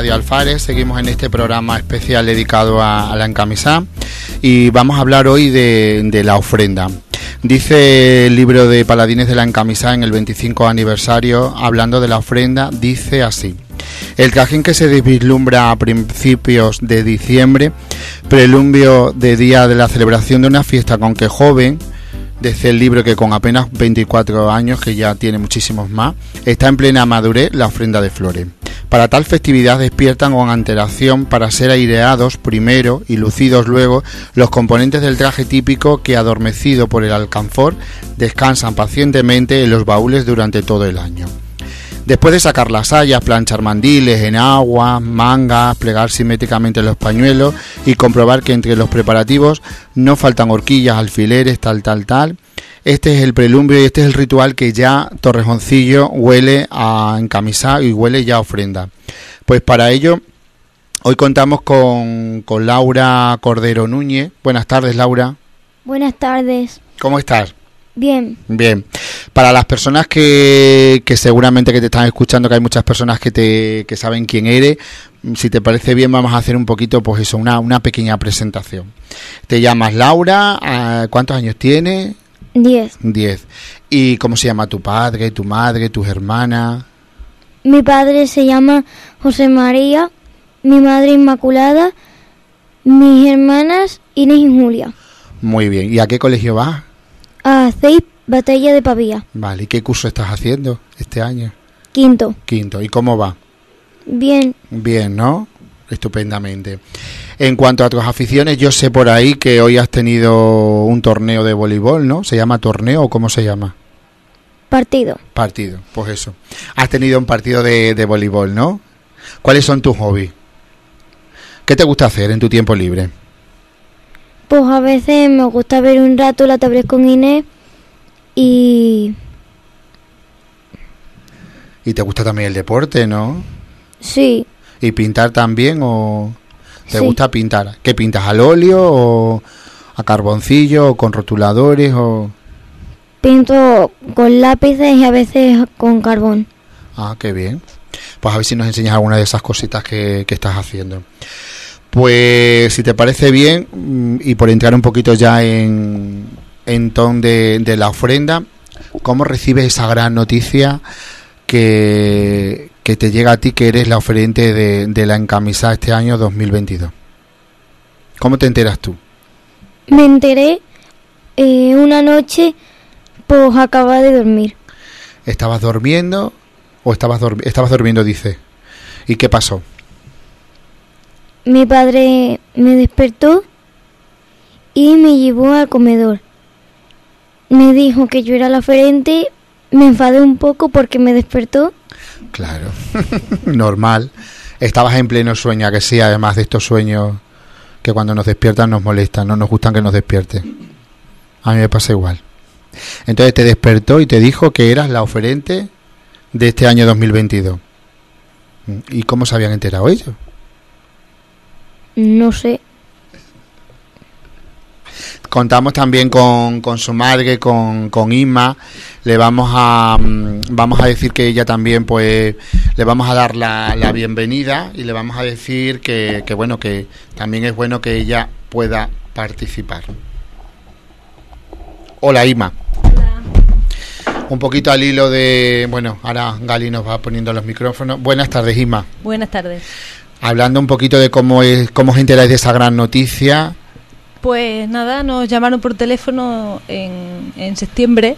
Radio Alfares. Seguimos en este programa especial dedicado a la encamisada y vamos a hablar hoy de la ofrenda. Dice el libro de Paladines de la Encamisada en el 25 aniversario, hablando de la ofrenda, dice así: el trajín que se vislumbra a principios de diciembre, preludio de día de la celebración de una fiesta con que joven, dice el libro que con apenas 24 años, que ya tiene muchísimos más, está en plena madurez la ofrenda de flores. Para tal festividad despiertan con antelación para ser aireados primero y lucidos luego los componentes del traje típico que, adormecido por el alcanfor, descansan pacientemente en los baúles durante todo el año. Después de sacar las sayas, planchar mandiles en agua, mangas, plegar simétricamente los pañuelos y comprobar que entre los preparativos no faltan horquillas, alfileres, tal. Este es el prelumbio y este es el ritual que ya Torrejoncillo huele a encamisada y huele ya a ofrenda. Pues para ello, hoy contamos con Laura Cordero Núñez. Buenas tardes, Laura. Buenas tardes. ¿Cómo estás? Bien. Bien. Para las personas que seguramente que te están escuchando, que hay muchas personas que saben quién eres, si te parece bien vamos a hacer un poquito, pues eso, una pequeña presentación. Te llamas Laura, ¿cuántos años tienes? 10. 10. ¿Y cómo se llama tu padre, tu madre, tus hermanas? Mi padre se llama José María, mi madre Inmaculada, mis hermanas Inés y Julia. Muy bien. ¿Y a qué colegio vas? A 6 Batalla de Pavía. Vale. ¿Y qué curso estás haciendo este año? Quinto. ¿Y cómo va? Bien. Bien, ¿no? Estupendamente. En cuanto a tus aficiones, yo sé por ahí que hoy has tenido un torneo de voleibol, ¿no? ¿Se llama torneo o cómo se llama? Partido, pues eso. Has tenido un partido de voleibol, ¿no? ¿Cuáles son tus hobbies? ¿Qué te gusta hacer en tu tiempo libre? Pues a veces me gusta ver un rato la tablet con Inés y te gusta también el deporte, ¿no? Sí. ¿Y pintar también o te Sí. gusta pintar? ¿Qué pintas, al óleo o a carboncillo o con rotuladores o...? Pinto con lápices y a veces con carbón. Ah, qué bien. Pues a ver si nos enseñas alguna de esas cositas que estás haciendo. Pues si te parece bien, y por entrar un poquito ya en ton de la ofrenda, ¿cómo recibes esa gran noticia que te llega a ti, que eres la oferente de la encamisada este año 2022? ¿Cómo te enteras tú? Me enteré una noche, pues acababa de dormir. ¿Estabas durmiendo o estabas durmiendo, dice? ¿Y qué pasó? Mi padre me despertó y me llevó al comedor. Me dijo que yo era la oferente, me enfadé un poco porque me despertó. Claro, normal. Estabas en pleno sueño, ¿a que sí? Además de estos sueños que cuando nos despiertan nos molestan, no nos gustan que nos despierten. A mí me pasa igual. Entonces te despertó y te dijo que eras la oferente de este año 2022. ¿Y cómo se habían enterado ellos? No sé. Contamos también con su madre, con Inma. Le vamos a decir que ella también, pues, le vamos a dar la bienvenida y le vamos a decir que bueno, que también es bueno que ella pueda participar. Hola, Inma. Hola. Un poquito al hilo de... Bueno, ahora Gali nos va poniendo los micrófonos. Buenas tardes, Inma. Buenas tardes. Hablando un poquito de cómo os enteráis de esa gran noticia. Pues nada, nos llamaron por teléfono en septiembre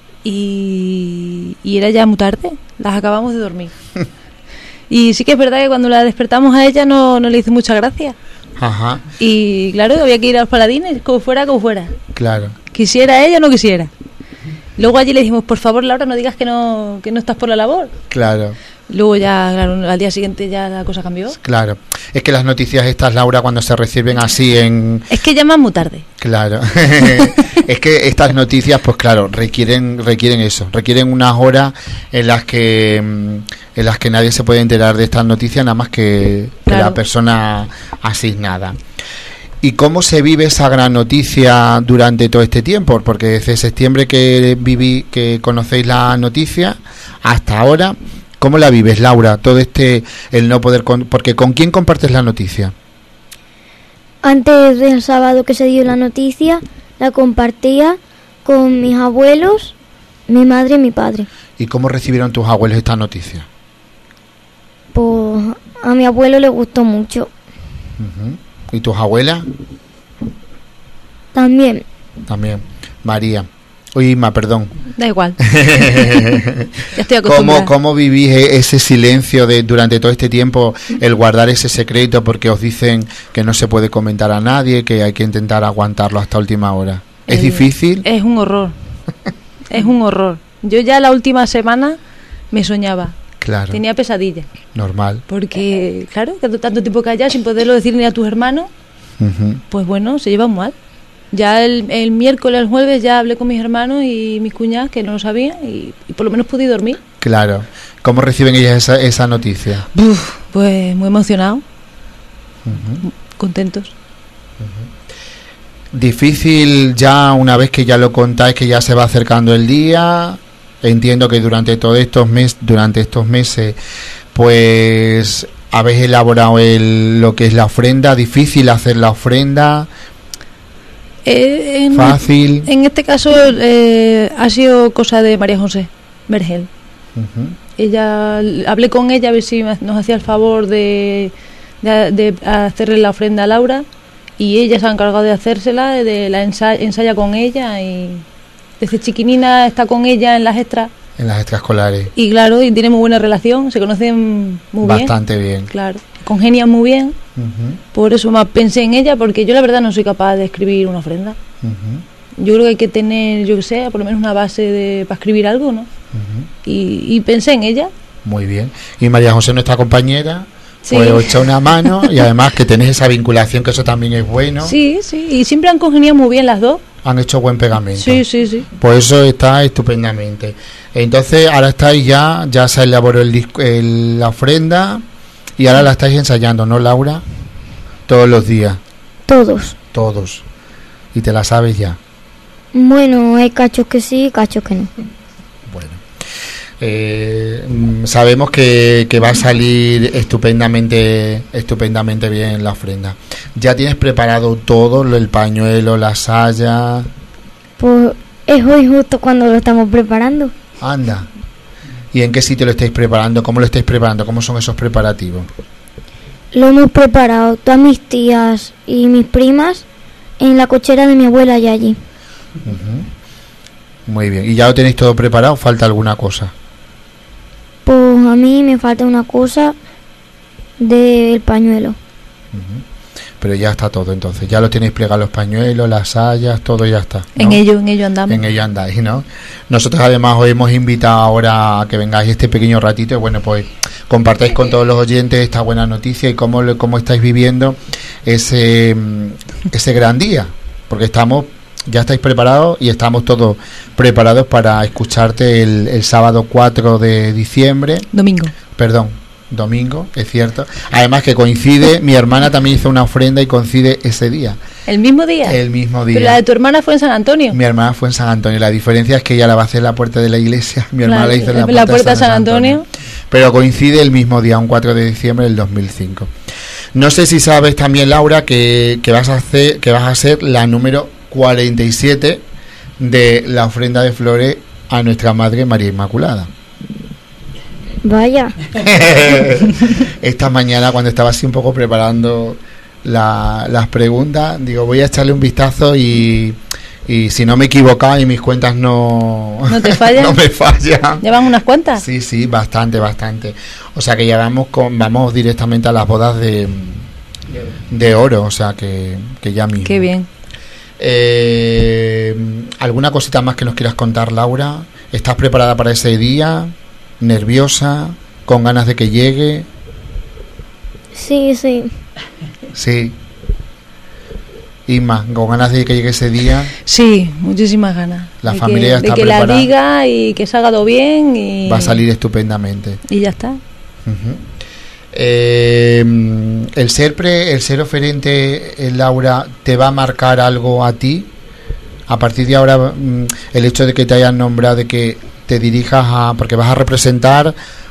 y era ya muy tarde, las acabamos de dormir. Y sí que es verdad que cuando la despertamos a ella no le hizo mucha gracia. Ajá. Y claro, había que ir a los Paladines, como fuera. Claro. Quisiera ella o no quisiera. Luego allí le dijimos, por favor, Laura, no digas que no estás por la labor. Claro. Luego ya, claro, al día siguiente ya la cosa cambió. Claro. Es que las noticias estas, Laura, cuando se reciben así en... Es que llaman muy tarde. Claro. Es que estas noticias, pues claro, requieren eso. Requieren unas horas en las que nadie se puede enterar de estas noticias, nada más que Claro. la persona asignada. ¿Y cómo se vive esa gran noticia durante todo este tiempo? Porque desde septiembre que conocéis la noticia hasta ahora, ¿Cómo la vives, Laura? Todo el no poder... porque ¿con quién compartes la noticia? Antes del sábado que se dio la noticia, la compartía con mis abuelos, mi madre y mi padre. ¿Y cómo recibieron tus abuelos esta noticia? Pues a mi abuelo le gustó mucho. ¿Y tus abuelas? También. También. María. Uy, Inma, perdón. Da igual. Ya estoy acostumbrada. ¿Cómo vivís ese silencio durante todo este tiempo, el guardar ese secreto porque os dicen que no se puede comentar a nadie, que hay que intentar aguantarlo hasta última hora? ¿Es difícil? Es un horror. Es un horror. Yo ya la última semana me soñaba. Claro. Tenía pesadillas. Normal. Porque, claro, que tanto tiempo callado sin poderlo decir ni a tus hermanos, pues bueno, se llevan mal. Ya el miércoles, el jueves, ya hablé con mis hermanos y mis cuñadas, que no lo sabían, y por lo menos pude dormir. Claro. ¿Cómo reciben ellas esa noticia? Pues muy emocionados, contentos. Difícil ya una vez que ya lo contáis, que ya se va acercando el día. Entiendo que durante estos meses, pues habéis elaborado lo que es la ofrenda. Difícil hacer la ofrenda. Fácil. En este caso ha sido cosa de María José Vergel. Ella, hablé con ella a ver si nos hacía el favor de hacerle la ofrenda a Laura, y ella se ha encargado de hacérsela, ensaya con ella, y desde chiquinina está con ella en las extraescolares. Y claro, y tiene muy buena relación, se conocen muy bien. Bastante bien. Claro, congenian muy bien. Por eso más pensé en ella, porque yo la verdad no soy capaz de escribir una ofrenda. Yo creo que hay que tener, yo que sé, por lo menos una base para escribir algo, ¿no? Y pensé en ella. Muy bien. Y María José, nuestra compañera, sí, pues os echa una mano, y además que tenéis esa vinculación, que eso también es bueno. Sí, sí, y siempre han congeniado muy bien las dos. Han hecho buen pegamento. Sí, sí, sí. Pues eso está estupendamente. Entonces ahora estáis ya se elaboró la ofrenda, y ahora la estáis ensayando, ¿no, Laura? Todos los días. Todos. Y te la sabes ya. Bueno, hay cachos que sí, cachos que no. Bueno. Sabemos que va a salir estupendamente bien la ofrenda. ¿Ya tienes preparado todo, el pañuelo, la saya? Pues es hoy justo cuando lo estamos preparando. Anda. ¿Y en qué sitio lo estáis preparando? ¿Cómo lo estáis preparando? ¿Cómo son esos preparativos? Lo hemos preparado todas mis tías y mis primas en la cochera de mi abuela Yayi. Muy bien. ¿Y ya lo tenéis todo preparado? ¿Falta alguna cosa? Pues a mí me falta una cosa del pañuelo. Pero ya está todo, entonces. Ya lo tenéis plegado, los pañuelos, las sayas, todo ya está, ¿no? En ello andamos. En ello andáis, ¿no? Nosotros además os hemos invitado ahora a que vengáis este pequeño ratito, y bueno, pues compartáis con todos los oyentes esta buena noticia y cómo estáis viviendo ese gran día, porque ya estáis preparados y estamos todos preparados para escucharte el sábado 4 de diciembre. Domingo, es cierto. Además que coincide, mi hermana también hizo una ofrenda y coincide ese día. ¿El mismo día? El mismo día. Pero la de tu hermana fue en San Antonio. Mi hermana fue en San Antonio. La diferencia es que ella la va a hacer en la puerta de la iglesia. Mi hermana la hizo en la puerta de San Antonio. Pero coincide el mismo día, un 4 de diciembre del 2005. No sé si sabes también, Laura, que vas a ser la número 47 de la ofrenda de flores a nuestra Madre María Inmaculada. Vaya. Esta mañana, cuando estaba así un poco preparando las preguntas, digo, voy a echarle un vistazo y si no me he equivocado y mis cuentas no te fallan. No me fallan. ¿Llevan unas cuantas? Sí, bastante. O sea que ya vamos directamente a las bodas de oro, o sea que ya mismo. Qué bien. ¿Alguna cosita más que nos quieras contar, Laura? ¿Estás preparada para ese día? ¿Nerviosa? ¿Con ganas de que llegue? Sí. Sí. Inma, ¿con ganas de que llegue ese día? Sí, muchísimas ganas. La familia ya está preparada. De que la diga y que salga todo bien. Y va a salir estupendamente. Y ya está. El ser oferente, Laura, ¿te va a marcar algo a ti? A partir de ahora, el hecho de que te hayan nombrado, de que te dirijas porque vas a representar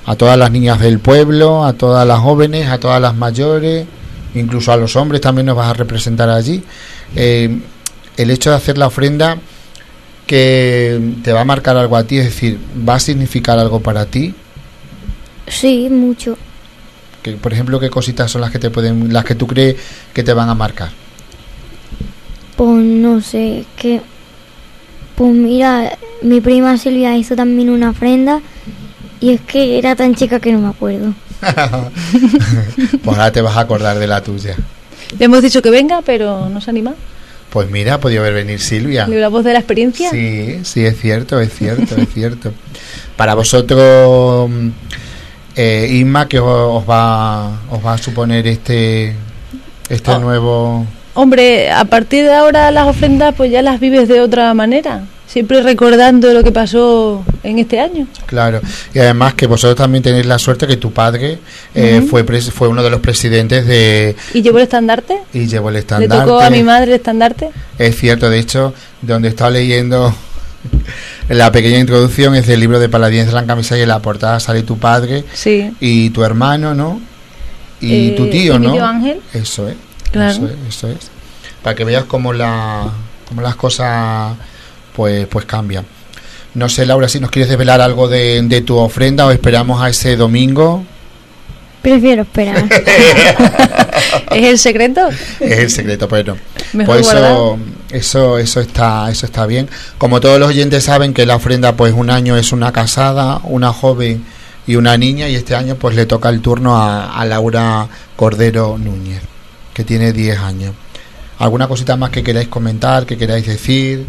a todas las niñas del pueblo, a todas las jóvenes, a todas las mayores, incluso a los hombres también nos vas a representar allí. El hecho de hacer la ofrenda, que te va a marcar algo a ti, es decir, va a significar algo para ti. Sí, mucho. Que, por ejemplo, ¿qué cositas son las que tú crees que te van a marcar? Pues no sé, pues mira, mi prima Silvia hizo también una ofrenda y es que era tan chica que no me acuerdo. Pues ahora te vas a acordar de la tuya. Le hemos dicho que venga, pero no se anima. Pues mira, ha podido venir Silvia. ¿La voz de la experiencia? Sí, es cierto. Para vosotros, Isma, que os va a suponer este nuevo... Hombre, a partir de ahora las ofrendas pues ya las vives de otra manera, siempre recordando lo que pasó en este año. Claro, y además que vosotros también tenéis la suerte que tu padre fue uno de los presidentes de... ¿Y llevó el estandarte? Y llevó el estandarte. ¿Le tocó a mi madre el estandarte? Es cierto, de hecho, donde estaba leyendo la pequeña introducción es del libro de Paladines de la Encamisada y en la portada sale tu padre, sí, y tu hermano, ¿no? Y tu tío, ¿y ¿no? mi tío Ángel? Eso es. Claro. Eso es. Para que veas cómo las cosas pues cambian. No sé, Laura, si nos quieres desvelar algo de tu ofrenda o esperamos a ese domingo. Prefiero esperar. ¿Es el secreto? Es el secreto, pero mejor pues guardado. eso está bien. Como todos los oyentes saben que la ofrenda pues un año es una casada, una joven y una niña, y este año pues le toca el turno a Laura Cordero Núñez, que tiene 10 años. ¿Alguna cosita más que queráis comentar, que queráis decir?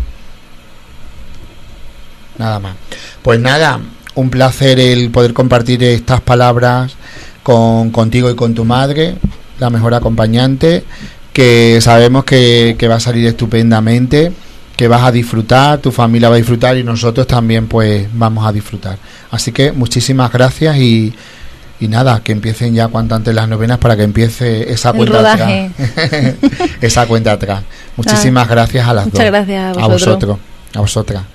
Nada más. Pues nada, un placer el poder compartir estas palabras contigo y con tu madre, la mejor acompañante, que sabemos que va a salir estupendamente, que vas a disfrutar, tu familia va a disfrutar y nosotros también pues vamos a disfrutar. Así que muchísimas gracias y nada, que empiecen ya cuanto antes las novenas para que empiece esa cuenta atrás. Esa cuenta atrás. Muchísimas gracias a las dos. Muchas gracias a vosotros. A vosotras.